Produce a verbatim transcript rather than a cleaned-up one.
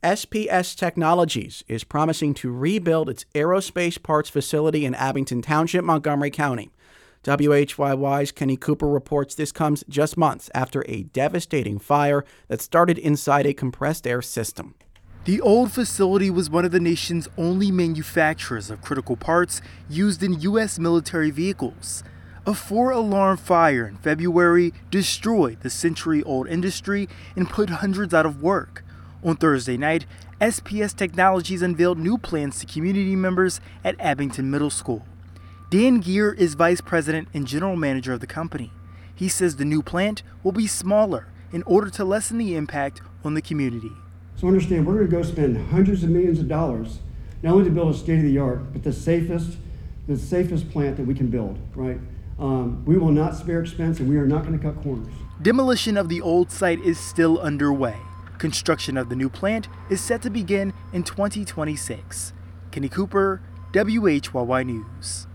S P S Technologies is promising to rebuild its aerospace parts facility in Abington Township, Montgomery County. W H Y Y's Kenny Cooper reports this comes just months after a devastating fire that started inside a compressed air system. The old facility was one of the nation's only manufacturers of critical parts used in U S military vehicles. A four-alarm fire in February destroyed the century-old industry and put hundreds out of work. On Thursday night, S P S Technologies unveiled new plans to community members at Abington Middle School. Dan Geer is vice president and general manager of the company. He says the new plant will be smaller in order to lessen the impact on the community. So understand, we're going to go spend hundreds of millions of dollars, not only to build a state-of-the-art, but the safest, the safest plant that we can build, right? Um, we will not spare expense, and we are not going to cut corners. Demolition of the old site is still underway. Construction of the new plant is set to begin in twenty twenty-six. Kenny Cooper, W H Y Y News.